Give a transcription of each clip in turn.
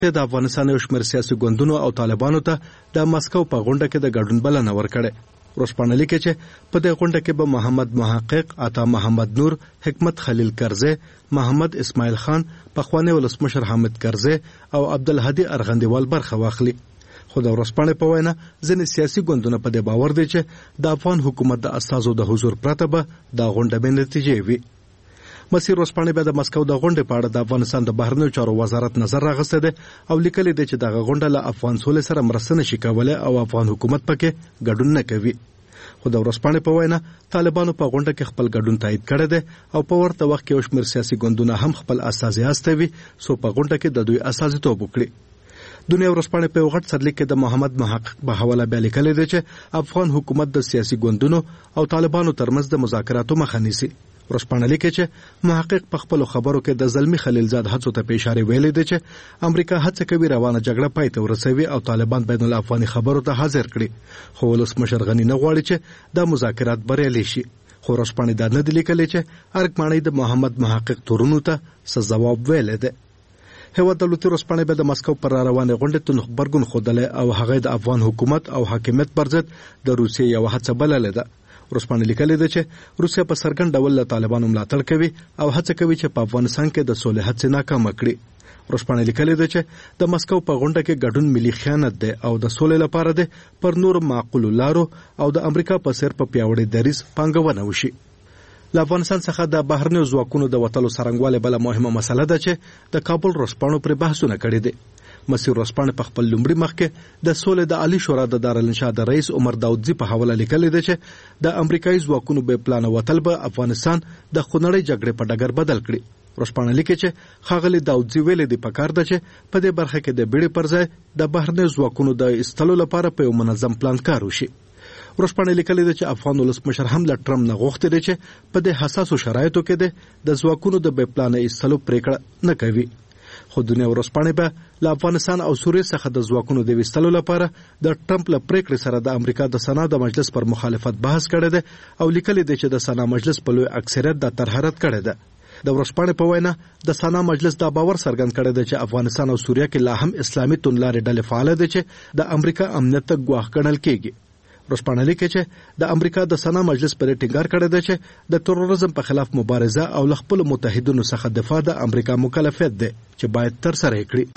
د افغانستان یو شمېر سیاسي ګوندونو او طالبانو ته د مسکو په غونډه کې د ګډون بلنه ورکړې. ورځپاڼه لیکي چې په دې غونډه کې به محمد محقق، عطا محمد نور، حکمت خلیل کرزی، محمد اسماعیل خان، پخوانی ولسمشر حامد کرزی او عبدالهادي ارغندیوال برخه واخلي. خو د ورځپاڼې په وینا ځینې سیاسي ګوندونه په دې باور دي چې د افغان حکومت د استازو د حضور پرته به د غونډه بې نتیجې وي. مسیر ورځپاڼې بیا د مسکو د غونډې په اړه د افغانستان د بهرنیو چارو وزارت نظر راغستی دی او لیکلي دی چې دغه غونډه له افغان سولې سره مرسته نشي کولی او افغان حکومت پکې ګډون نه کوي. خو د ورځپاڼې په وینا طالبانو په غونډه کې خپل ګډون تایید کړی دی او په ورته وخت کې یو شمېر سیاسي ګوندونه هم خپل استازي استوي څو په غونډه کې د دوی استازیتوب وکړي. دنیا ورځپاڼې په یو غټ سرلیک کې د محمد محقق په حواله بیا لیکلی دی چې افغان حکومت د سیاسي ګوندونو او طالبانو ترمنځ د مذاکراتو مخه نیسي. ورځپاڼه لیکي چې محقق په خپلو خبرو کې د زلمی خلیلزاد هڅو ته په اشاره ویلي دی چې امریکا هڅه کوي روانه جګړه پای ته ورسوي او طالبان بین الافغاني خبرو ته حاضر کړي، خو ولسمشر غني نه غواړي چې دا مذاکرات بریالي شي. خو ورځپاڼې دا نه دی لیکلی چې ارګ د محمد محقق تورونو ته څه ځواب ویلی دی. هیواد دولتي ورځپاڼې به د مسکو پر روانې غونډې تون خبرګون ښودلی او هغه د افغان حکومت او حاکمیت پر ضد د روسیې یوه هڅه بللې ده. ورځپاڼې لیکلي ده چې روسیه په څرګند ډول له طالبانو ملاتړ کوي او هڅه کوي چې په افغانستان کې د سولې هڅې ناکامه کړي. ورځپاڼې لیکلي ده چې د مسکو په غونډه کې ګډون ملي خیانت دی او د سولې لپاره دی پر نور معقولو لارو او د امریکا په څیر په پیاوړي دریځ پانګونه وشي. له افغانستان څخه د بهرنیو ځواکونو د وتلو څرنګوالی بله مهمه مسله ده چې د کابل ورځپاڼو پرې بحثونه کړي دي. مسیر ورځپاڼې په خپل لومړي مخ کې د سولې د عالی شورا د دارالانشا د رئیس عمر داودزي په حواله لیکلي دی چې د امریکایي ځواکونو بې پلانه وتل به افغانستان د خونړۍ جګړې په ډګر بدل کړي. ورځپاڼه لیکي چې ښاغلي داودزي ویلي دی پکار ده چې په دې برخه کې د بیړې پر ځای د بهرنیو ځواکونو د ایستلو لپاره په یو منظم پلان کار وشي. ورځپاڼې لیکلي ده چې افغان ولسمشر هم له ټرمپ نه غوښتي دی چې په دې حساسو شرایطو کې د ځواکونو د بې پلانه ایستلو پریکړه نه کوي. خو دنیا ورځپاڼې به له افغانستان او سوریې څخه د ځواکونو د ویستلو لپاره د ټرمپ له پریکړې سره د امریکا د سنا د مجلس پر مخالفت بحث کړی دی او لیکلي دی چې د سنا مجلس په لوی اکثریت دا طرح رد کړې ده. د ورځپاڼې په وینا د سنا مجلس دا باور څرګند کړی دی چې افغانستان او سوریه کې لا هم اسلامي توندلارې ډلې فعاله دي چې د امریکا امنیت ته ګواښ ګڼل کېږي. ورځپاڼه لیکي چې د امریکا د سنا مجلس پر ټینګار کړی دی چې د تروریزم په خلاف مبارزه او له خپلو متحدینو څخه دفاع د امریکا مکلفیت دی چې باید ترسره یې کړي.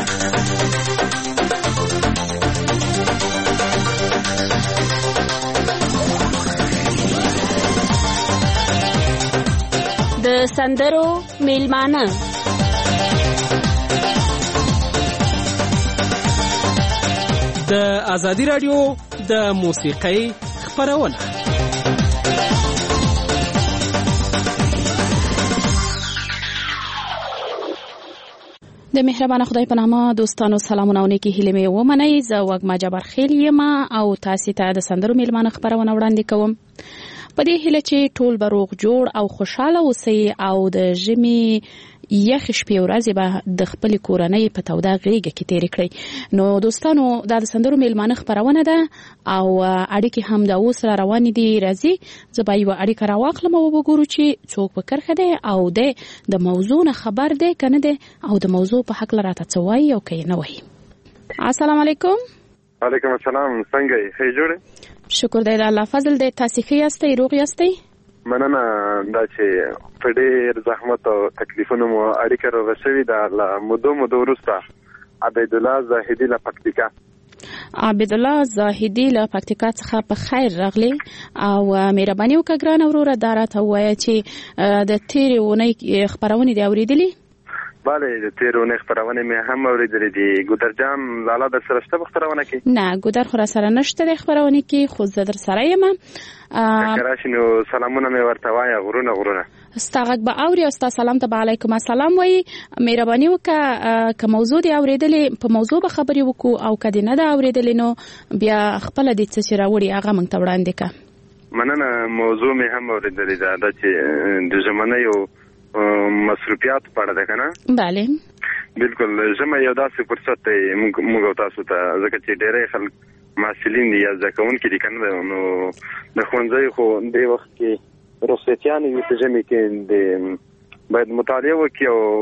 د سندرو میلمانه د ازادي رادیو د موسیقۍ خپرونه. د مهربان خدای په نامه دوستانو سلامونه او نیکی هیلې مې ومنئ. زه وږمه جبار خیل یم او تاسو ته د سندرو میلمانه خپرونه وړاندې کوم. په دې هیله چې ټول به روغ جوړ او خوشاله اوسئ او د ژمي یخ شپې ورځې به د خپل کورنۍ په توده غېږه کې تېرې کړئ. نو دوستانو دا د سندرو میلمانه خپرونه ده او اړیکې هم د اوس را روانې دي. راځي زه به یوه اړیکه راواخلم او وګورو چې څوک په کرښه دی او د موضوع نه خبر دی که نه دی او د موضوع په هکله راته څه وایي او که یې نه وایي. السلام علیکم. وعلیکم السلام. څنګه یې؟ ښه جوړې؟ شکر دی د الله فضل دی. تاسې ښه یاستئ؟ روغ یاستئ؟ مننه دا چې په ډېر زحمت او تکلیفونو مو اړیکه روغه شوې ده. له مودو وروسته عبیدالله زاهدي له پکتیکا. عبیدالله زاهدي له پکتیکا څخه په خیر راغلی او مهرباني وکړه ګرانه وروره دا راته ووایه چې د تېرې اونۍ خپرونې دې اورېدلې؟ بله د تېرې اونۍ خپرونې مې هم اورېدلې دي. ګودر جان لالا در سره شته په خپرونه کې؟ نه ګودر خو را سره نشته د خپرونې کې خو زه در سره یم. که راشي نو سلامونه مې ورته وایه. غرونه ستا غږ به اوري او ستا سلام ته به علیکم السلام وایي. مهرباني وکړه که موضوع دې اورېدلې په موضوع به خبرې وکړو او که دې نه ده اورېدلې نو بیا خپله دې څه چې راوړي هغه موږ ته وړاندې کړه. مننه. موضوع مې هم اورېدلې ده دا چې د ژمنیو مصروفیات په اړه ده که نه؟ بله بالکل. ژمی یو داسې فرصت دی موږ او تاسو ته، ځکه چې ډېری خلک محصلین دي یا زده کوونکي دي که نه، نو د ښوونځیو خو دې وخت کې رخصتیانې وي په ژمي کې باید مطالعه وکړي او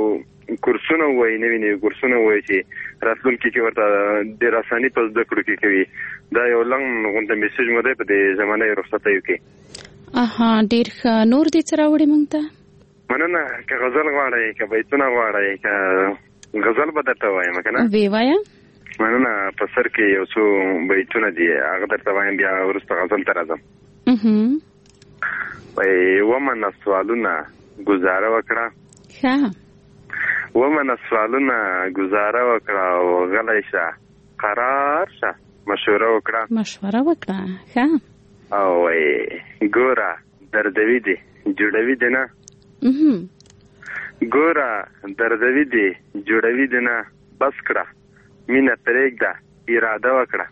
کورسونه وای نوی کورسونه وای چې راتلونکي کې ورته د رساني په زده کړو کې کوي. دا یو لنګ غونډه میسج مو دی په دې زمانه رخصتیو کې. اها ډیر ښه. نور دې څه راوړي مونږ ته؟ مننه. که غزل غواړئ که بیتونه غواړئ که غزل به درته وایم که نه؟ وی وایه. مننه. په سر کې یو څو بیتونه دي هغه درته وایم بیا وروسته غزل ته راځم. ومنه سوالونه گزاره وکړه. ښه. ومنه سوالونه گزاره وکړه او غلی شه قرار شه مشوره وکړه. ښه. او ګوره دردوي دي جوړوي دي نه. ګوره دردوي دي جوړوي دي نه. بس کړه مینه پرېږده اراده وکړه.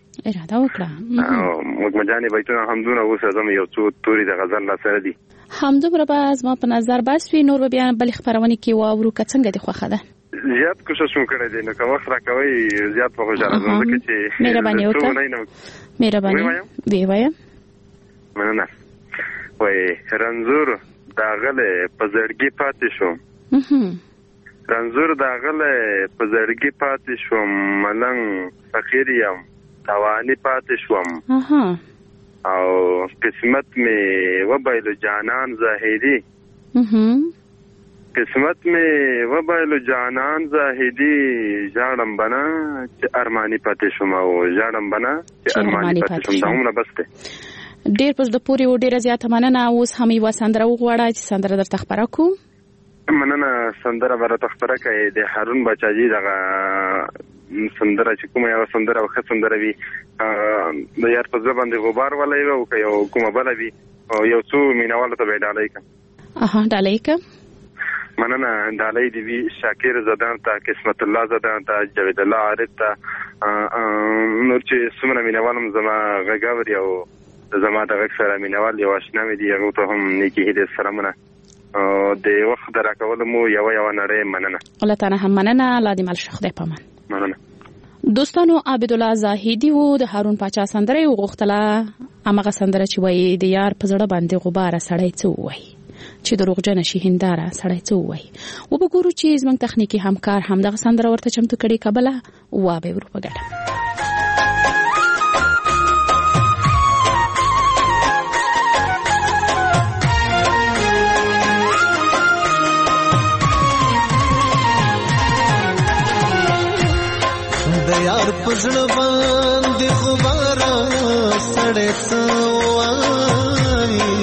مجاني بیتونه همدونه اوس راځم یو څو توري د غزل لا سره دي. همدومره به زما په نظر بس وي. نور به بیا بلې خپرونې کې واورو که څنګه دې خوښه ده؟ زیات کوشش مو کړی دی نو که وخت راکوئ زیات به خوشحاله ځم ځکه چې مهرباني وکړه. مهرباني وی وایه. مننه. وایي رنځور داغلی په زړګي پاتې شوم. رنځور داغلی په زړګي پاتې شوم. ملنګ فقیر یم توانی پاتې شوم. او قسمت می وبایلو جانان زاهدی. قسمت می وبایلو جانان زاهدی. ژاړم بنا چې ارمانی پاتې شوم او ژاړم بنا چې ارمانی پاتې شوم. دا همونه بس دی. ډیر په زړه پورې و. ډیره زیاته مننه. اوس هم یوه سندره وغواړه چې سندره درته خپره کړو. مننه. سندره به راته خپره کړئ د هارون باچاجي دغه سندره چې کومه یوه سندره او ښه سندره وي د یار په زړه باندې غبار ولی وي او که یو کومه بله وي یو څو مینهوالو ته به یې ډالۍ کړم. ډالۍ که. مننه. ډالۍ دې وي شاکر زدان ته قسمت الله زدان ته جاوید الله عارف ته نور چې څومره مینهوال هم زما غږ اوري او زما د غږ سره مینهوال یو اشنا مې دي هغو ته هم نیکې هیلې سلامونه. د وخت د راکولو مو یوه نړۍ مننه. الله تعالی هم مننه. الله دې مل شه. خدای پامان. مننه. دوستانو عبدالله زاهدي و د هارون پاچا سندره یې وغوښتله. همغه سندره چې وایي د یار په زړه باندې غباره سړی څه ووایي چې دروغجنه شي هنداره سړی څه ووایي. وبګورو چې زموږ تخنیکي همکار همدغه سندره ورته چمتو کړي کبله وابه ورو په ګډه. یار پزړه باندې غباره سړی څه وایي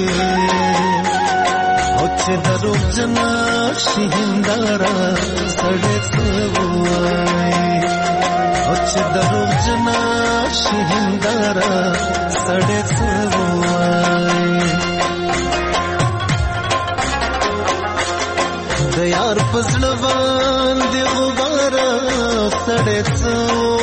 او چې دروغجنه شي هنداره سړی څه وایي او چې دروغجنه شي هنداره سړی څه وایي. د یار پزړه باندې غباره سړی څه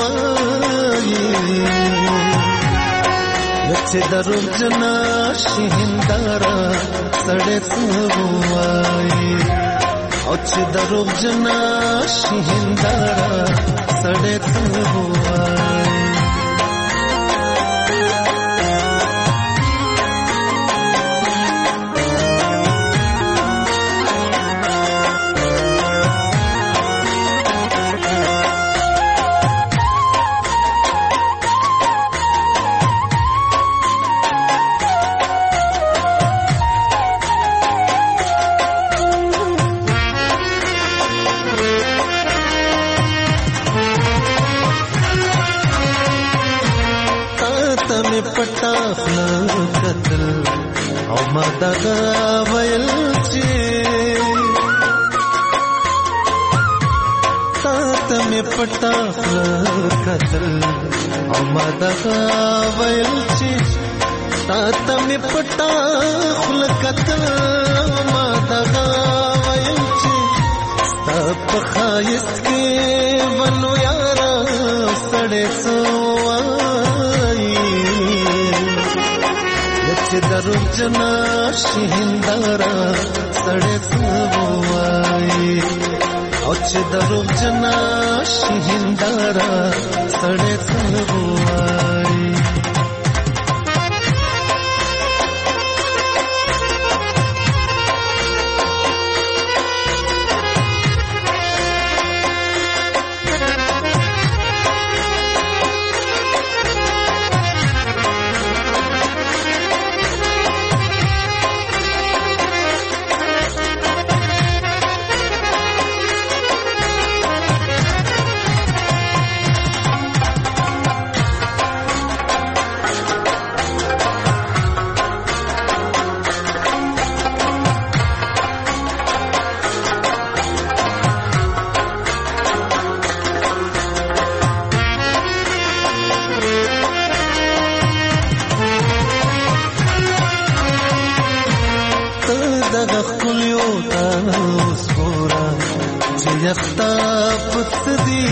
چې دروغجنه شي هنداره سړی څه وایي او چې دروغجنه شي هنداره سړی څه وایي. پټا خپل قتل او ما دغه ویل چې تاسو می پټا خپل قتل او ما دغه ویل چې تاسو می پټا خپل قتل او ما دغه ویل چې تاسو خایست کې ونو یار سړې چې دروغجنه شي هنداره سړی څه وایي او چې دروغجنه شي هنداره سړی څه وایي. یختا پس دی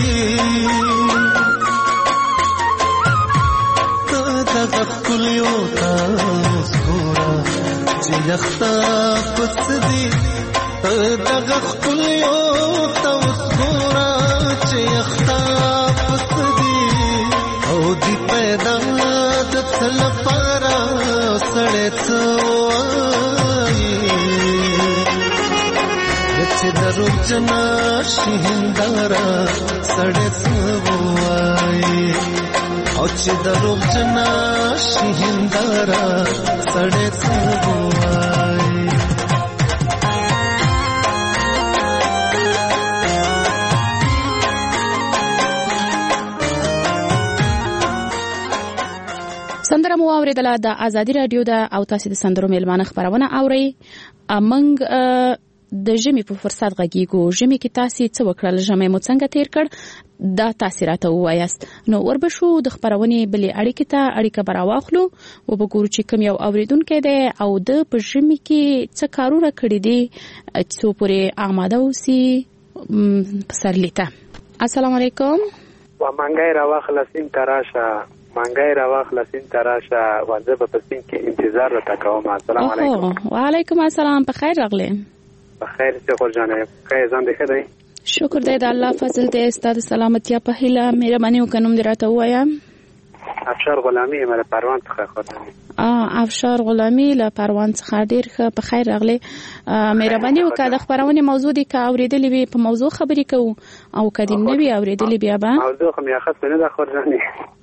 دغه کلیو تاسو ګورا چې یختا پس دی دغه کلیو تاسو ګورا چې یختا پس دی او دی پیدا د تل پارا سړې څوای چې درو جنا شهندارا سړې څوای او چې درو جنا شهندارا سړې څوای سندره مو اوریدله د ازادي رادیو د او تاسو د سندرو میلمانه خبرونه اوري امنګ د ژمي په فرصت غږیږو ژمي کې تاسو څه وکړل ژمي مو څنګه تیر کړ دا تاثیرات وایست نو وربشو د خبرونه بلې اړیکې ته اړیکه براواخلو او وګورو چې کوم یو اوریدونکو دی او د په ژمي کې څه کارونه کړی دي چې پورې آماده اوسي پسرلیته السلام علیکم و منګای راواخلسین تراشه منګای راواخلسین تراشه وځه په پسین کې انتظار وکوم السلام علیکم وعلیکم السلام په خیر راغلی بخیر څه خورجانې خیر ځان دې خدای شکر دې د الله فضل دې ستاسو سلامتی په هیله مهرباني وکړم دې راته وایم افشار غلامی مله پروان څخه خورجانې افشار غلامی له پروان څخه ډیر په خیر راغلی مهرباني وکړه د خبرونه موضوع دې کا اوریدلې وي په موضوع خبرې کوو او کدی نه وی اوریدلې بیا به موضوع خو مې اخذ نه د خورجانې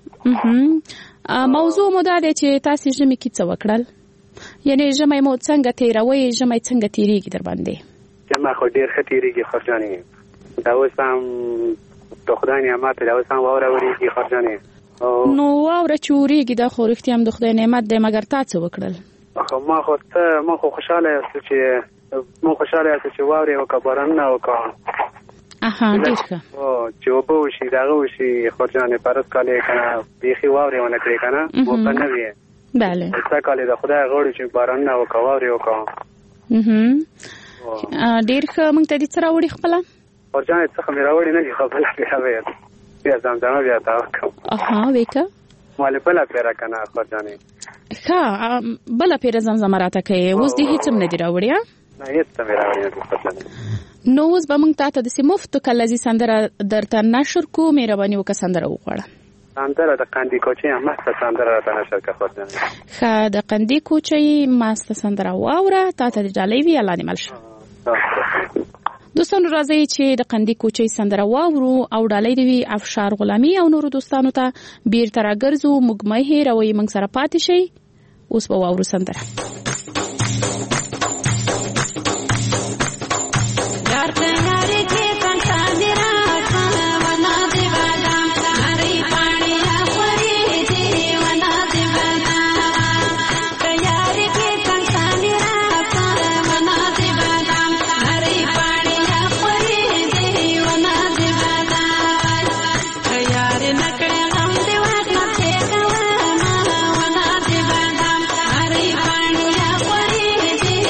موضوع مو دا دی چې تاسو ژمي کې څه وکړل یعنی ژمي مو څنګه تیروي ژمي څنګه تیریږي در باندې ژمي خو ډیر ښه تیریږي خورجانې دا اوس هم د خدای نعمت دا اوس هم واوره وريږي خورجانې نو واوره چې وريږي دا خو رښتیا هم د خدای نعمت دی مګر تاسو وکړل ما خو خوشاله یم چې واوره وکړم نه وکړم ډیر ښه چې وبو شي داغه وشي خورجانې پرد کالې کنه بيخي واوره ونه کړی کنه مو نه وی بله څه کالې د خدای غوړي چې باران نه وکاوري وکاو ډیر ښه مونږ ته دې سره وړي خپل ورځان څه مې راوړي نه خپل بیا ځم بیا تا وکم وکا مال بل پیرا کنه ورځانې ښه بل پیرا زمزم راته کوي اوس دې هیڅ نه دی راوړي نه هیڅ مې راوړي نو اوس به مونږ ته د سیمفت کلازي سندره درته نشر کو مهرباني وکړه سندره وغواړه سندره د قندی کوچي ماسته سندره راته نشر کا خورځنه ښه د قندی کوچي ماسته سندره واوره تاسو د جالي وی الله دې ملشه دوستانو راځي چې د قندی کوچي سندره واورو او ډالۍ دی افشار غلامی او نور دوستانو ته بیرته راګرځو مګمه هیروي موږ سره پاتې شي اوس به واورو سندره Hari pani ya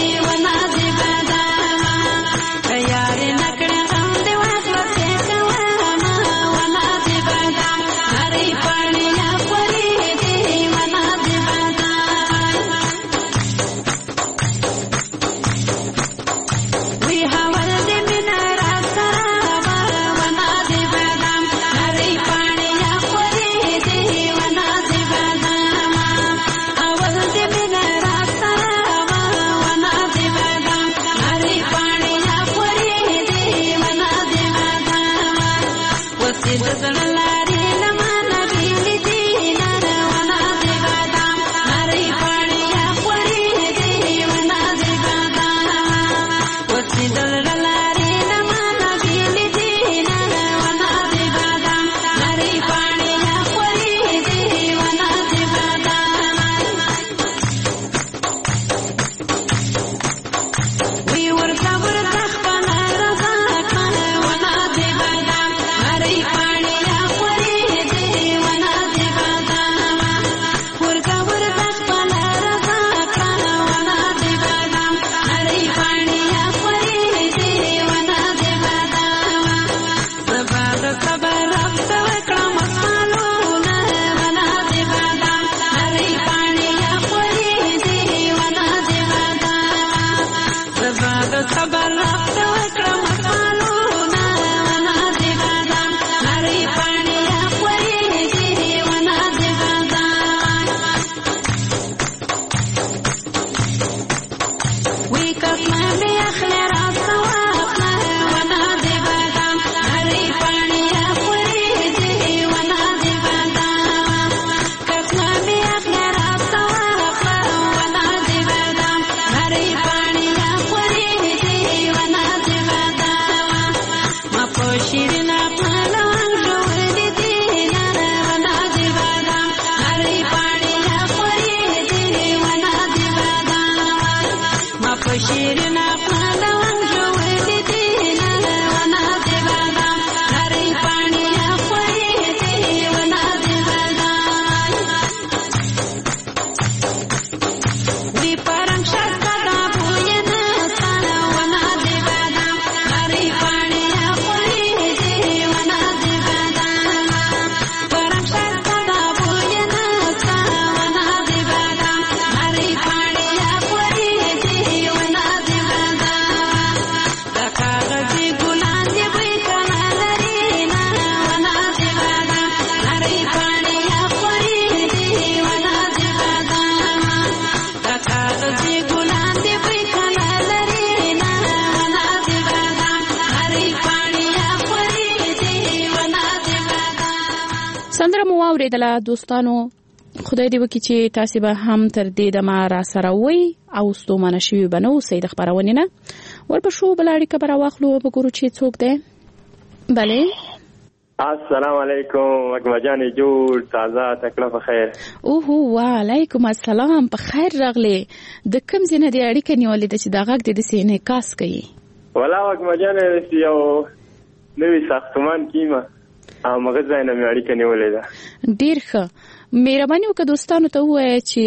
سندره مو واورېدله دوستانو. خدای دې وکړي چې تاسو به هم تر دې دمه را سره وئ او ستومانه شوي به نه اوسئ د خپرونې نه. ورپسې بله اړیکه به راواخلو، وګورو چې څوک دی. بله السلام علیکم وګما جانې جوړ تازه تکړه په خیر. اوهو وعلیکم السلام، په خیر راغلی. د کوم ځای نه دې اړیکه نیولې ده چې دا غږ دې داسې انعکاس کوي؟ ولا وګما جانې یو نوی ساختمان کیمه هغه ځای نه مې اړیکه نیولې ده. ډېر ښه، مهرباني وکړه دوستانو ته ووایه چې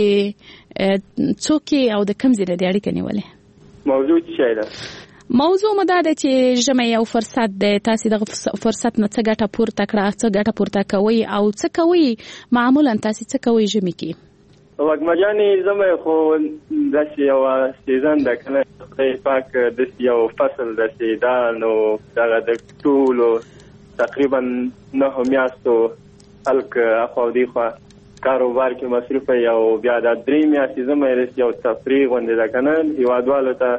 څوک او د کوم ځای نه دې اړیکه نیولې. موضوع څه شی ده؟ موضوع مو دا ده چې ژمی یو فرصت دی، تاسې دغه فرصت نه څه ګټه پورته کړه، څه ګټه پورته کوئ او څه کوئ؟ معمولا تاسې څه کوئ ژمی کې؟ وګما جانې ژمی خو داسې یوه سیزن ده که نه، خدای پاک داسې یو فصل داسې دا نو دغه د ټولو تقریبا 9 میاشتو خلک اخوا او دیخوا کاروبار کې مصروفه وي او بیا دا 3 میاشتې ژمی رسي یو تفریح غوندې ده که نه هېوادوالو ته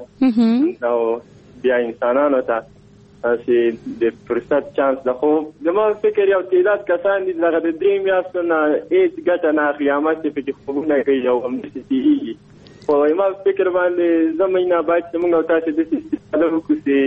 او بیا انسانانو ته چې د فرصت چانس ده. خو زما فکر یو تعداد کسان دي دغه د 3 میاشتو نه هېڅ ګټه نه اخلي، هماسې پکې خوبونه کوي او همداسې تېرېږي. خو زما فکر باندې ژمی نه باید چې موږ او تاسې داسې استفاده وکړو چې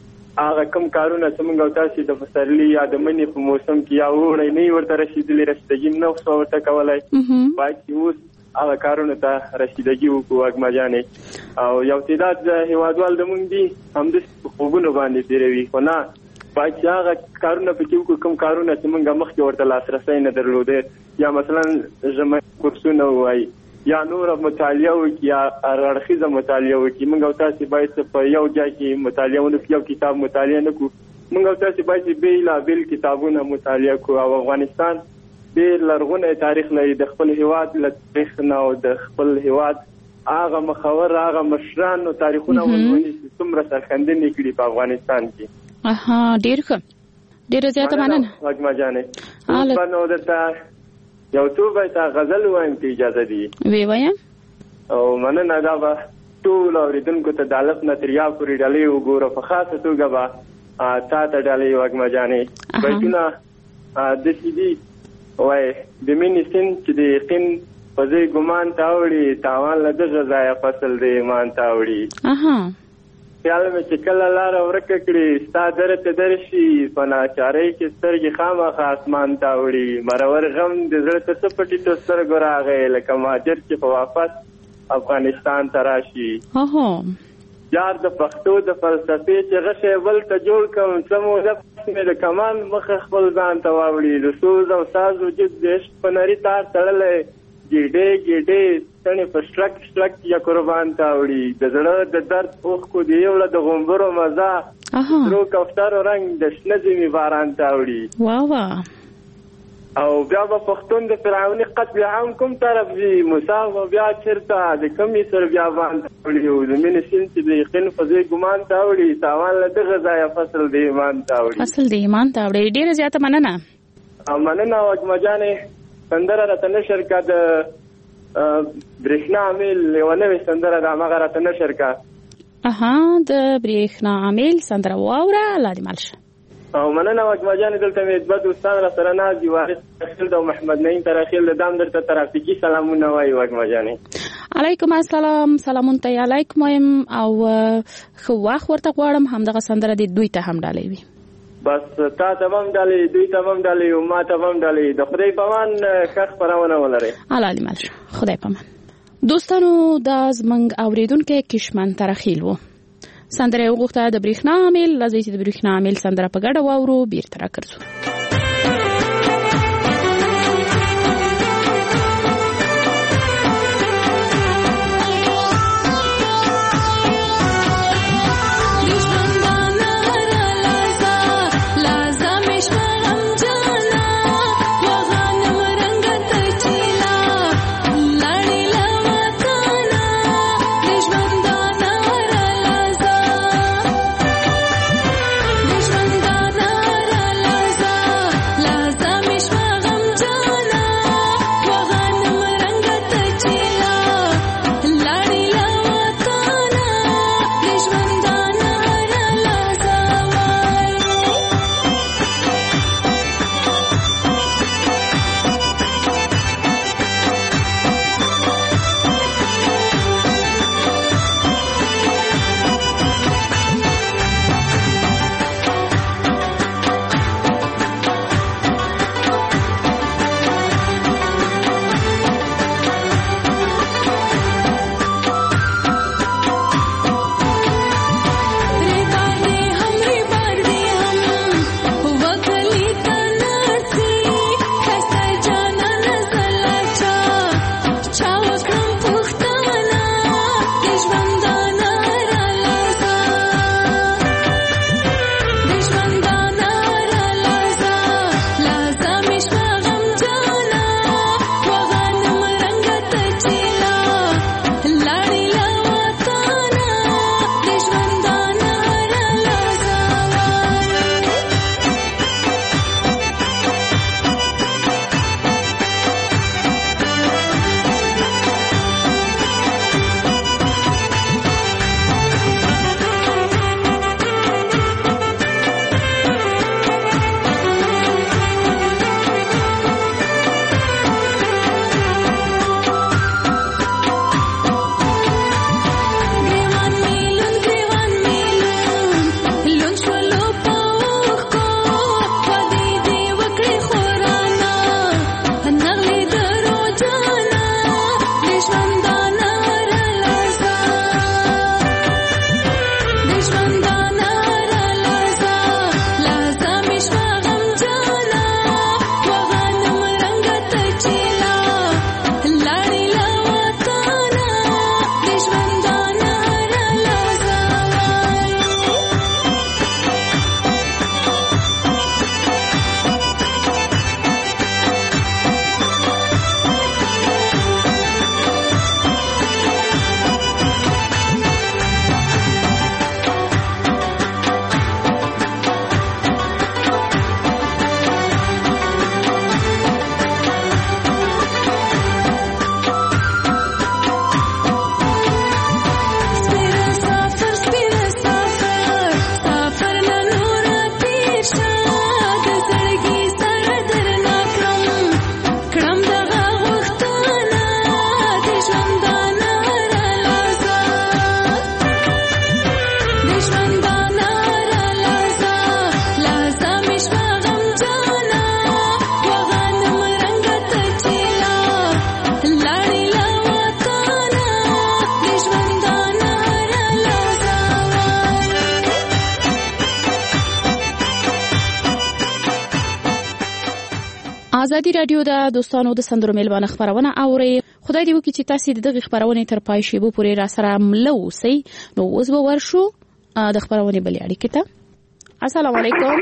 هغه کوم کارونه چې موږ او تاسې د پسرلي یا د مني په موسم کې یا اوړی نه ورته رسېدلي، رسیدګي نه شو ورته کولی، باید چې اوس هغه کارونو ته رسیدګي وکړو وګما جانې. او یو تعداد هېوادوال زموږ دي همداسې په خوبونو باندې تېروي، خو نه باید چې هغه کارونه پکې وکړو کوم کارونه چې موږ مخکې ورته لاسرسی نه درلودی، یا مثلا ژمی کورسونه ووایي یا نور مطالعه وکړي یا اړخیزه مطالعه وکړي. موږ او تاسې باید په یو ځای کې مطالعه ونه کړو، یو کتاب مطالعه نه کړو. موږ او تاسې باید بېلابېل کتابونه مطالعه کړو. او افغانستان ډېر لرغونی تاریخ لري، د خپل هېواد له تاریخ نه او د خپل هېواد هغه مخور هغه مشرانو تاریخونه ولولي چې څومره سرښندنې کړي په افغانستان کې. ډېر ښه، ډېره زیاته مننه وګما جانې. اوس به نو درته یو څو بیته غزل ووایم که اجازه دي؟ وی وایم. او مننه، دا به ټول اورېدونکو ته د الف نه تر یا پورې ډالۍ وګوره، په خاصه توګه به تا ته ډالۍ وګما جانې. بیتونه داسې دي وایي: د مینې سیند چې د یقین په ځای ګمان ته اوړي، تاوان له دغه ځایه فصل د ایمان ته اوړي. خیال مې چې کله لاره ورکه کړي ستا دره ته درشي، په ناچارۍ کې سترګې خامخا اسمان ته اوړي. مرور غم د زړه ته څه په ټیټو سترګو راغی، لکه مهاجر چې په واپس افغانستان ته راشي. یار د پښتو د فلسفې چې غشی بل ته جوړ کړم، څه موده پس مې د کمان مخه خپل ځان ته واوړي. د سوز او ساز وجود د عشق په نري تار تړلی، ګېډې ګېډې ستنې په شلک شلک یا قربان ته اوړي. د زړه د درد اوښکو د یوړه د غومبرو مزه، سرو کفترو رنګ د شنه ژمي باران ته اوړي. او بیا به پښتون د فرعوني قتل عام کوم طرف ځي، موسی به بیا چېرته د کومې سر بیا باندې اوړي. او د مینې سیند چې د یقین په ځای ګمان ته اوړي، تاوان له دغه ځایه فصل د ایمان ته اوړي. فصل د ایمان ته اوړي. ډېره زیاته مننه. مننه وګما جانې. سندره راته نشر کا د برېښنا عامل یوه نوې سندره ده، هماغه راته نشر کا. د برېښنا عامل سندره واوره، الله دې مل شه. او مننه وګما جانې. دلته مې دوه دوستان را سره ناست دي، وارث ترخیل او محمد نعیم ترخیل. د دام درته ترافیکي سلامونه وایي وګما جانې. علیکم السلام، سلامونه ته علیکم وایم او ښه وخت ورته غواړم. همدغه سندره دې دوی ته هم ډالۍ وي. بس تا ته هم ډالۍ، دوی ته هم ډالۍ او ما ته هم ډالۍ. د خدای په امان ښه خپرونه ولرئ. الله دې مل شه. خدای په امان. دوستانو دا زموږ اورېدونکی کشمن ترخیل و. سندره یې وغوښته د برېښنا عامل. راځئ چې د برېښنا عامل سندره په ګډه واورو، بیرته راګرځو. ژوندانه ازادي رادیو د دوستانو د سندرو میلمانه خبرونه اوري. خدای دې وکړي چې تاسو دغه خبرونه تر پای شیبو پورې را سره ملو سي. نو اوس به ورشو د خبرونه بلې اړیکې ته. السلام علیکم.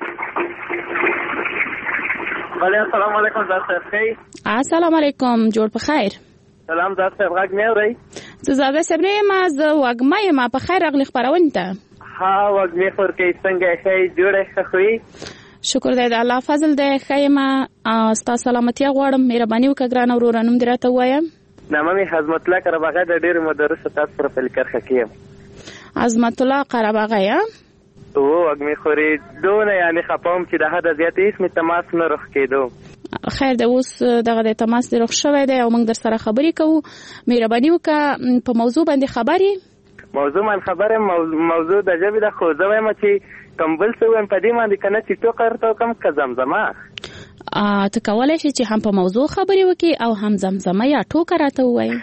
السلام علیکم زاده خیر. السلام علیکم، جوړ په خیر. سلام زاده غږ مې اوري. زاده سبنه ما ز وګمای ما په خیر اغلی خبرونه ته. ها وګمې خور کې څنګه شي جوړه خوي. شکر دی د الله فضل دی. خیمه ستا سلامتی غواړم. مهرباني وکړه ګران اورور نوم دې راته وایم. نامه مې حزمت الله قرباغه د ډېر مدرس تاسو سره په لیکر خکیم. حزمت الله قرباغه یا او وګمې خوري دونه یعنی خپم چې د حد زیات اسم تماس نه رخ کېدو. خیر د اوس دغه د تماس رخ شوی دی او موږ در سره خبرې کوو. مهرباني وکړه په موضوع باندې خبرې. موضوع من خبره موضوع د جبې د خو زه وایم چې کمبل څه وایم په دې باندې کنه چې تو قرته کم که زمزمه ته کولای شې چې هم په موضوع خبرې وکړي او هم زمزمه یا ټوکه راته ووایي.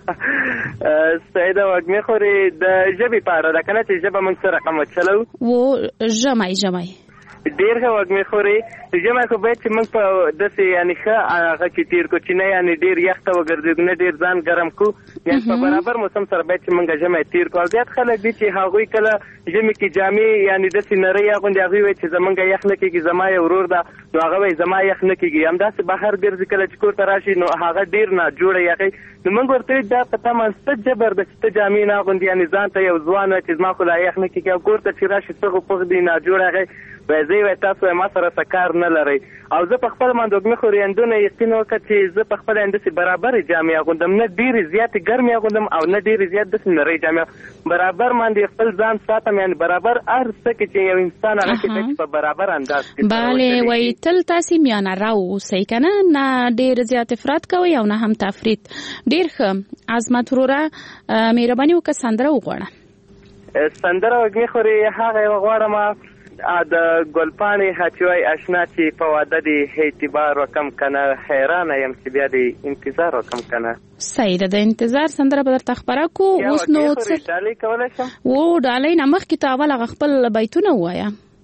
سیده وګمې خورې د ژبې په اړه ده کنه چې ژبه موږ څه رقم وچلو و ژمی ډېر ښه وګمې خورې ژمی خو باید چې موږ په داسې یعنې ښه هغه کې تېر کړو چې نه یعنې ډېر یخ ته وګرځېږو نه ډېر ځان ګرم کړو یعنې په برابر موسم سره باید چې موږ ژمی تېر کړو. زیات خلک دي چې هغوی کله ژمي کې جامې یعنې داسې نرۍ اغوندي هغوی وایي چې زمونږ یخ نه کېږي زما یو ورور ده نو هغه وایي زما یخ نه کېږي همداسې بهر ګرځي کله چې کور ته راشي نو هغه ډېر ناجوړه یخی نو موږ ورته وایي دا په تا باندې څه جبر ده چې ته جامې نه اغوندي یعنې ځان ته یو ځوان وایي چې زما خو لا یخ نه کېږي او کور ته چې راشي څه خو پوخ دي ناجوړه هغی وایي زه یې وایي تاسو ما سره څه کار نه لرئ او زه په خپل باندې وګمې خورې اندونه یقین وکړه چې زه په خپل اندسې برابرې جامې اغوندم نه ډېرې زیاتې ګرمې اغوندم او نه ډېرې زیات داسې نرۍ جامې برابر باندې خپل ځان ساتم یعنې برابر هر څه کې چې یو انسان هغه کې په برابر انداز کې بله وایي تل تاسې میانه را اوسئ که نه نه ډېر زیات افراط کوئ او نه هم تفریط. ډېر ښه عظمت وروره مهرباني وکړه سندره وغواړه. سندره وګمې خورې هغه یې وغواړم د ګلپاڼې هچوی اشنا چې په واده دې اعتبار وکم کنه حیرانه یم چې بیا دې انتظار وکم کنه. صحیح ده د انتظار سندره به درته خپره کړو. اوس نو ډالۍ کولی شم؟ و ډالۍ نه مخکې ته اول هغه خپل بیتونه ووایه.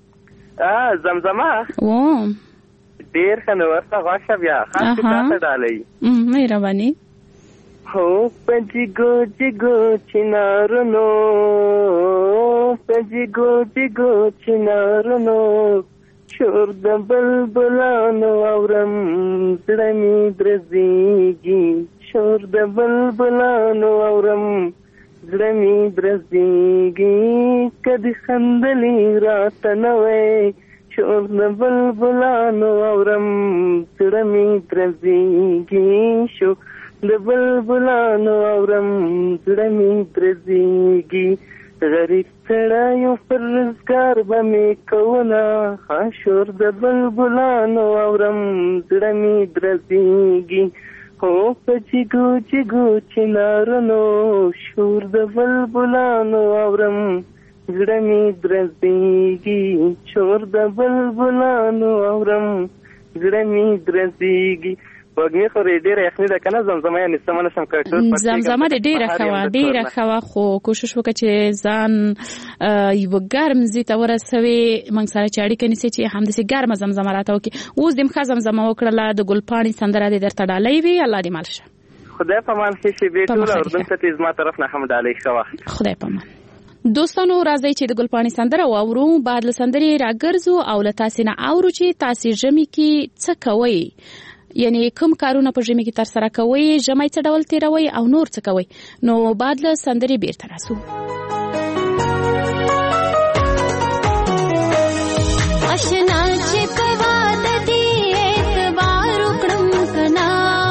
زمزمه ډېر ښه نو ورته غواشه بیا خاصې تاته ډالۍ. مهرباني. هو په جګو جګو چنارونو په جګو جګو چنارونو شور د بلبلانو اورم زړه مې درزېږي شور د بلبلانو اورم زړه مې درزېږي کدي خندلې راته نه وای شور د بلبلانو اورم زړه مې درزېږي شور د بلبلانو اورم زړه مې درزېږي غریب سړیو پر روزګار به مې کوونه شور د بلبلانو اورم زړه مې درزېږي هو په جګو جګو چنارونو شور د بلبلانو اورم زړه مې درزېږي شور د بلبلانو اورم زړه مې درزېږي. وګمې خورې ډېره یخني ده که نه زمزمه یعنې څه ونه شم کړی زمزمه دې ډېره ښه وه خو کوشش وکړه چې ځان یوه ګرم ځای ته ورسوې موږ سره چې اړیکه نیسې چې همداسې ګرمه زمزمه راته وکړي. اوس دې ښه زمزمه وکړله د ګلپاڼې سندره دې درته ډالۍ وي. الله دې مال شه. خدای په امان ښې شېبې ټول اردن ته دې زما طرف نه هم ډالۍ ښه واخلي. خدای په امان. دوستانو راځئ چې د ګلپاڼې سندره واورو. بعد له سندرې راګرځو او له تاسې نه اورو چې تاسې ژمي کې څه کوئ یعنی کوم کارونه په ژمي کې تر سره کوئ ژمی څه ډول تیروئ او نور څه کوئ. نو بعد له سندرې بیرته راسو. اشنا چې په واده دې اعتبار وکړم کنه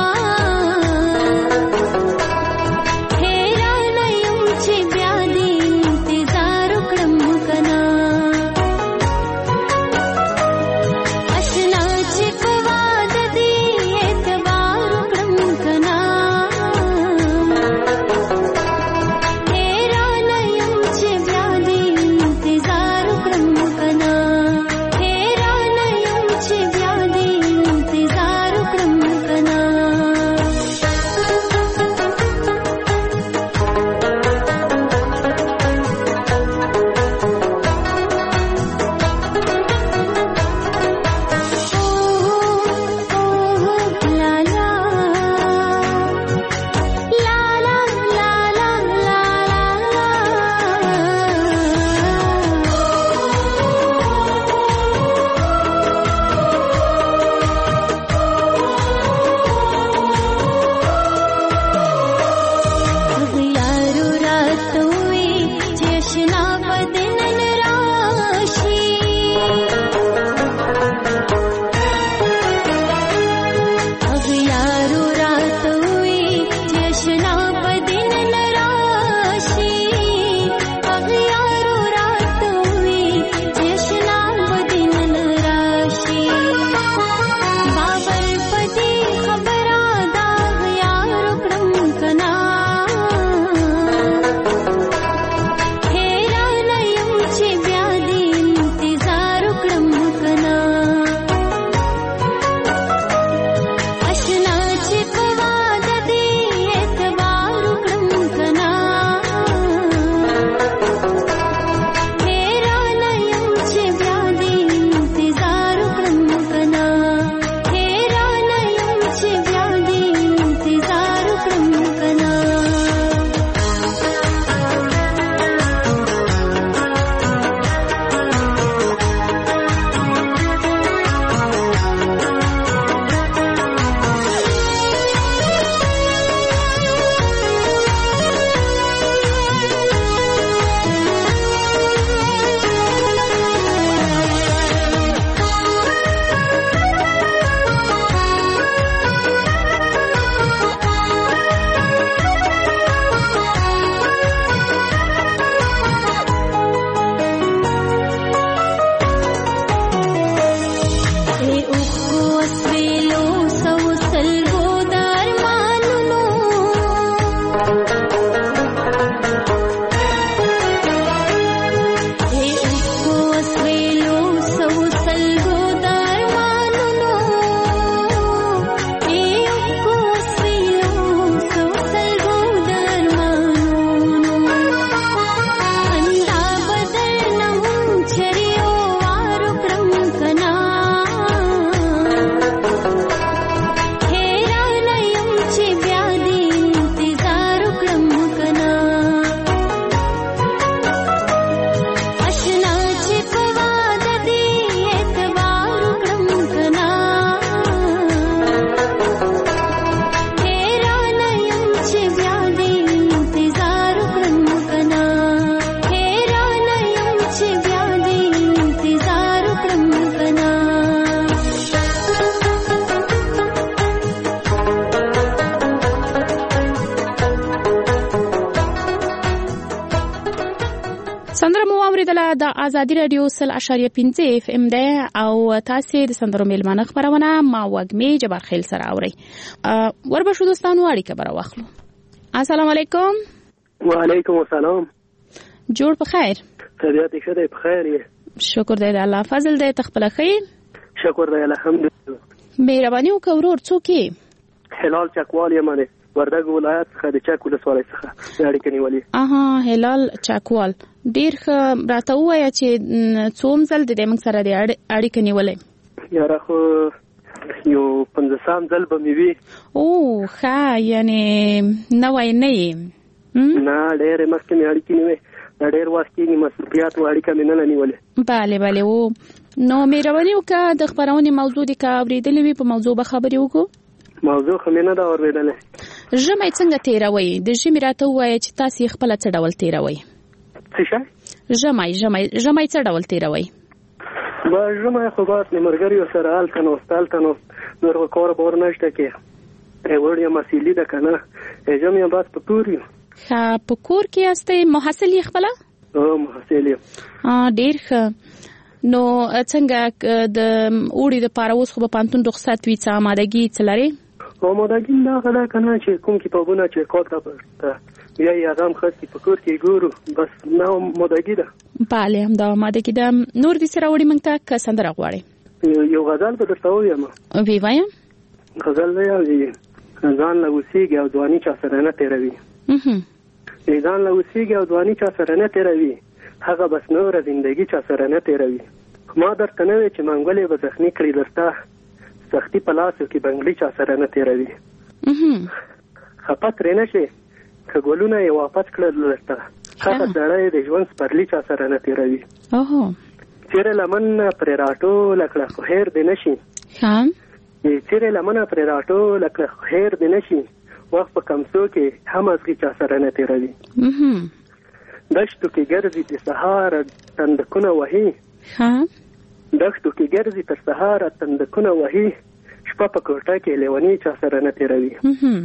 حیرانه یم چې بیا دې انتظار وکړم کنه اشنا چې په واده دې اعتبار وکړم کنه حیرانه یم چې بیا دې انتظار وکړم کنه حیرانه اوریدله د ازادي رادیو 100.5 اف ام ده او تاسو د سندرو میلمانه خبرونه ما وګمې جبار خیل سره اوري وربشو دوستانو اړیکه بر واخلو. السلام علیکم. وعلیکم السلام. جوړ په خیر؟ طبیعت ښه دی، په خیر یې؟ شکر دی د الله فضل دی. تخپل خیر؟ شکر دی الحمدلله. مهرباني وکړه ورور څوک یې؟ هلال چکوال یم، نه وردګ ولایت څخه د چک ولسوالۍ څخه اړیکه نیولې. هلال چکوال ډیر ښه. راته ووایه چې څوم ځل د دې موږ سره د اړیکه نیولې؟ یاره خو یو 15 ځل به مې وي. او ښه، یعنې نوی نه یې؟ نه ډېرې مخکې مې اړیکې نیوې، دا ډېر وخت کېږي مصروفیات و اړیکه مې نه نیولې. بله بله. و نو مهرباني وکړه د خپرونې موضوع دې که اورېدلې وي په موضوع به خبرې وکړو. موضوع خو مې نه ده اورېدلې. ژمی څنګه تېروئ؟ د ژمي راته ووایه چې تاسې یې خپله څه ډول تېروئ؟ څه شی؟ ژمی څه ډول تېروئ؟ ژمی خو بس د ملګریو سره هلته ناست هلته ناست، نور خو کار بار نشته کې وړ یم اصیلي ده که نه، ژمی یم بس په کور یم. ښه، په کور کې یاستئ؟ محصل یې خپله؟ محصل یم. ډېر ښه. نو څنګه د اوړي دپاره اوس خو به پوهنتون رخصت وي، څه امادګي څه لرئ؟ آمادګي دغه ده که نه چې کوم کتابونه چې کار ته بیا یې هغه هم خاص په کور کې ګورو، بس نه آمادګي ده. بله همدا آمادګي ده. نور دې سره وړي موږ ته که سندره غواړئ؟ یو غزل به درته ووایم. وی وایم. غزل دی ځان له اوسېږي او ځواني چا سره نه تېروي. ځان له اوسېږي او ځواني چا سره نه تېروي، هغه بس نوره زندګي چا سره نه تېروي. ما درته نه وی چې منګولې به زخمي کړي درته، سختي په لاسو کې بنګړي چا سره نه تېروي. خفه ترې نه شي که ګلونه یې واپس کړل درته، هغه سړی د ژوند سپرلي چا سره نه تېروي. چیرې لمن پرې راټوله کړه خو هېر دې نه شي. چیرې لمنه پرې راټوله کړه خو هېر دې نه شي، وخت په کمسو کې هم ازغي چا سره نه تېروي. دشتو کې ګرځي د سهار تندکونه وهي، دښتو کې ګرځي تر سهاره تندکونه وهي، شپه په کوټه کې لیونی چا سره نه تېروي.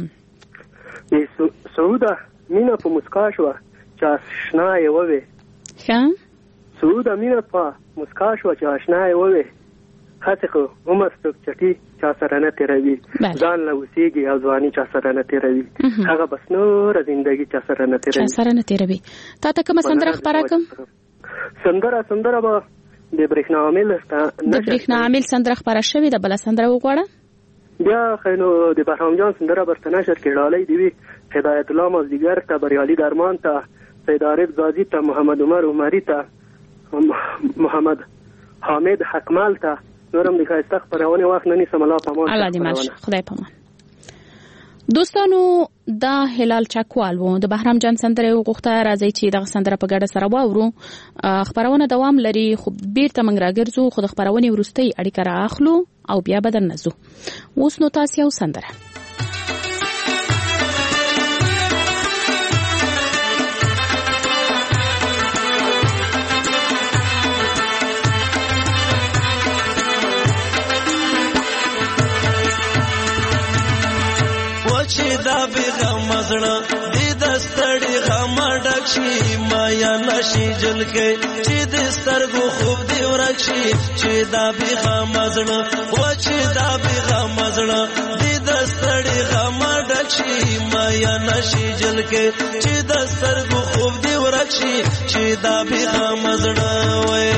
سعوده مینه په مسکا شوه چې اشنا یې ووې. سعوده مینه په مسکا شوه چې اشنا یې ووې، هسې خو عمر څوک چټي چا سره نه تېروي. ځان له اوسېږي او ځواني چا سره نه تېروي، هغه بس نوره زندګي چا سره نه تېروي. تا ته کومه سندره خپره کړم؟ سندره به د برېښنا عامل سندره خپره شوې ده، بله سندره وغواړه. بیا خینو د بهرام جان سندره برته نشر کې ډالۍ دی وي، هدایت الله مازدیګر ته، بریالي درمان ته، سید عارف زادي ته، محمد عمر عمري ته، محمد حامد حکمال ته، نورم د ښایسته خپرونې وخت نه نیسم. الله پامان. الله دې مل. خدای پامان. دوستانو دا هلال چکوال وو، د بهرام جان سندره وغوښته. راځي چې دغه سندره په ګډه سره واورو. خبرونه دوام لري خو بیرته موږ راګرځو، خو د خبرونې وروستۍ اړیکه رااخلو او بیا به درنه ځو. اوس نو تاسو یو سندره. دا بیغم زړه دې د ستړي غم ډک شي، مایا نشي جلکې چې د سترګو خوب دې ورک شي. چې دا بیغم زړه و چې دا بیغم زړه دې د ستړي غم ډک شي، مایا نشي جلکې چې د سترګو خوب دې ورک شي. چې دا بیغم زړه وې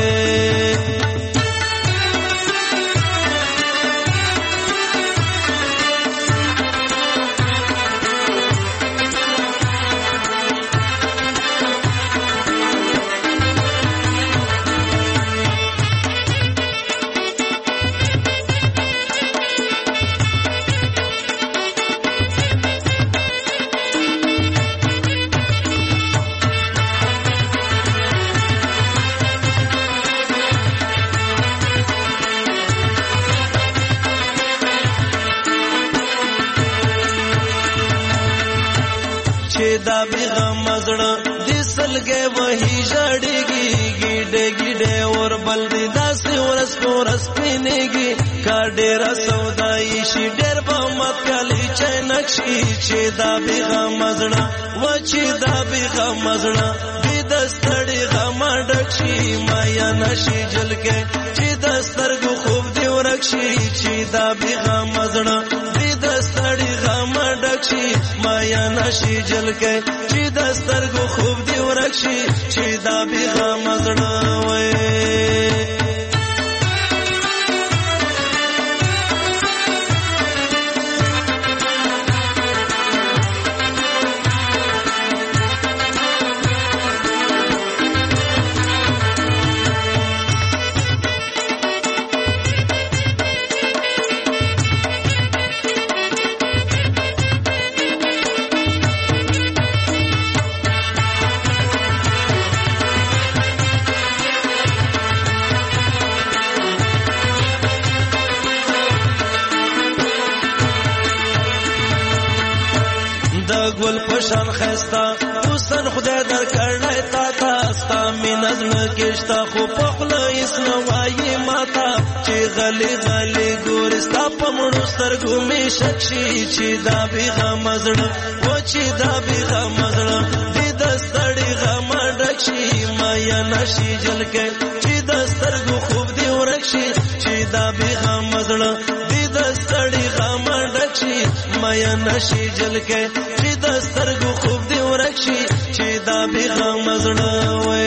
دا بیغم زړه دې سلګې وਹੀ ژړېږي ګډې ګډې اور بل دې داسې ور ورځ په ورځ پینېږي کا ډېره سودایي شي ډېر به متیالي چینک شي چې دا بېغمه زړه و چې دا بېغمه زړه بې د ستړي غمه ډک شي مایانه شي جلکې چې د سترګو خوب دې ورک شي چې دا بېغمه زړه بې د ستړي غمه ډک شي مایانه شي جلکې چې د سترګو خوب دې ورک شي چې دا بېغمه زړه ګل پشان خستا حسن خدای در کړای تا تا ستا مين زړه کېشتا خو په خپل اسنه وایي ماتا چې غلي غلي ګورستا په مړو سترګو می شکشي چې دا بېغم زړه و چې دا بېغم زړه دې د ستړي غم ډک شي مایا نشي جلکې چې د سترګو خوب دې ورک شي چې دا بېغم زړه دې د ستړي غم ډک شي مایا نشي جلکې د سترګو خوب دې ورک شي چې دا بېغم زړه وې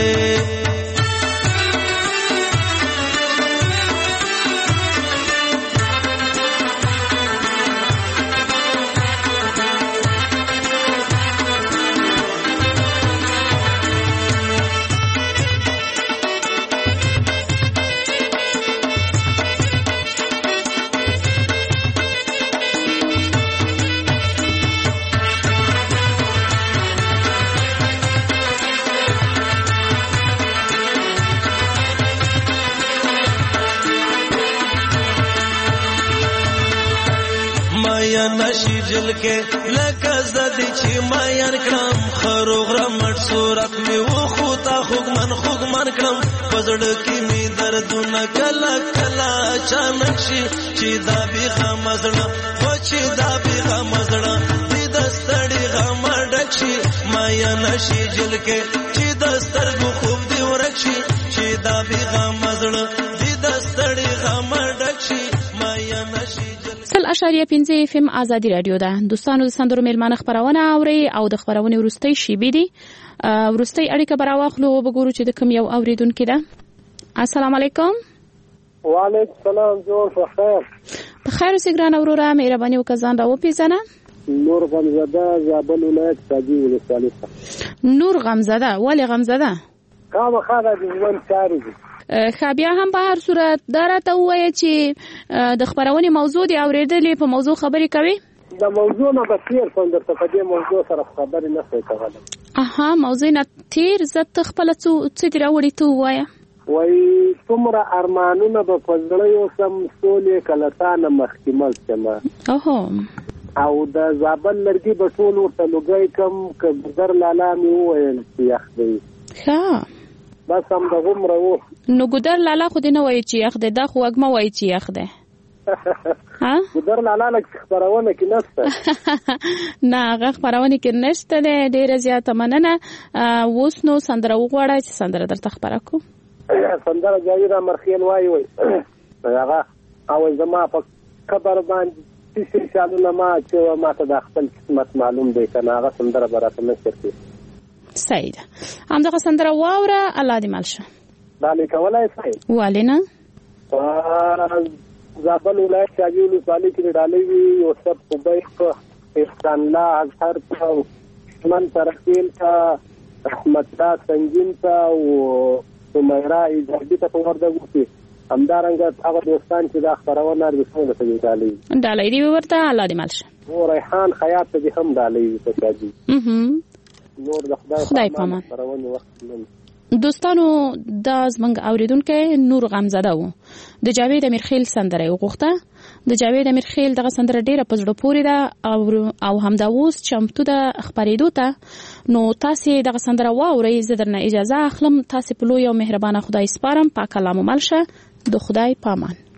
نشي جلکې لکه زدي چې ما یار کړم خروغ رمټ صورت می و خو تا خوګمن کړم پزړ کې می دردونه کلا کلا چانک شي چې دا بېغم زړه و چې دا بېغم زړه دې د ستړي غم ډک شي ما یا نشي جلکې چې د سترګو خوب دې ورک شي چې دا بېغم زړه دې د ستړي غم ډک شي ما یا نشي 1.5 FM آزادي رادیو ده. دوستانو د سندرو میلمانه خبرونه اوري او د خبرونه ورستۍ شیبې دي. ورستۍ اړیکه براواخلو وګورو چې د کوم یو اوریدونکو ده. السلام علیکم. وعلیکم السلام. جوړ خیر. په خیر سګران اوروره مهرباني وکړه دا و پیژنه. نور غمزده زابل ولایت ساجي ولسوالۍ. نور غمزده ولی غمزده؟ کوم خاله د ژوند چارې دي. بیا هم په هر صورت دا راته ووایه چې د خبرونې موضوع دی اورېدلې په موضوع خبرې کوي؟ د موضوع نه به تېر شم درته په دې موضوع سره خبرې نه شئ کولی. موضوع نه تېر زه ته خپله څه دې راوړي ته ووایه. وایي څومره ارمانونه به په زړه یوسم سولې که له تا نه مخکې مل شمه او د زابل لرګي به ټول ورته لوګی کم که ګودر لالا مې وویل چې یخ دی. بس هم د غومره و نو ګودر لالا خو دې نه وایي چې یخ دی دا خو وږمه وایي چې یخ دی. ګودر لالا لکه خپرونه کې نشته. نه هغه خپرونه کې نشته دی. ډېره زیاته مننه. اوس نو سندره وغواړه چې سندره درته خپره کړو. سندره جاوید امرخیل وایي هغه او زما په قبر باندې چې شالونه ما چې ما ته د خپل قسمت معلوم دی که نه هغه سندره به راته نشر کړي. صحیح ده. همدغه سندره واوره الله دې مل شه. ډالۍ کولی شئ؟ ولې نه؟ زابل ولایت شاجي ولسوالۍ کې ډالۍ وي یوسف خبیب احسان الله اظهر ته عثمان ترخیل ته احمد الله سنگین ته او سمیرا ایجابي ته په وردګو کې همدارنګه هغه دوستان چې دا خپرونه رسونه کوي ډالۍ دې ورته الله دې مل شه. او ریحان خیاط ته هم ډالۍ وي په شاجي. نور د خدای پامان خپرونه وخت دوستانو دا زمنګ اوریدونکو نور غمزده وو. د جاوید امیرخیل سندره وغوښته. د جاوید امیرخیل دغه سندره ډیره په زړه پورې ده او همدا اوس چمتو ده خبرېدو ته. نو تاسو دغه سندره واورئ. زه درنه اجازه اخلم. تاسو په لوی او مهربانه خدای سپارم. پاک الله مو مل شه. د خدای پامان.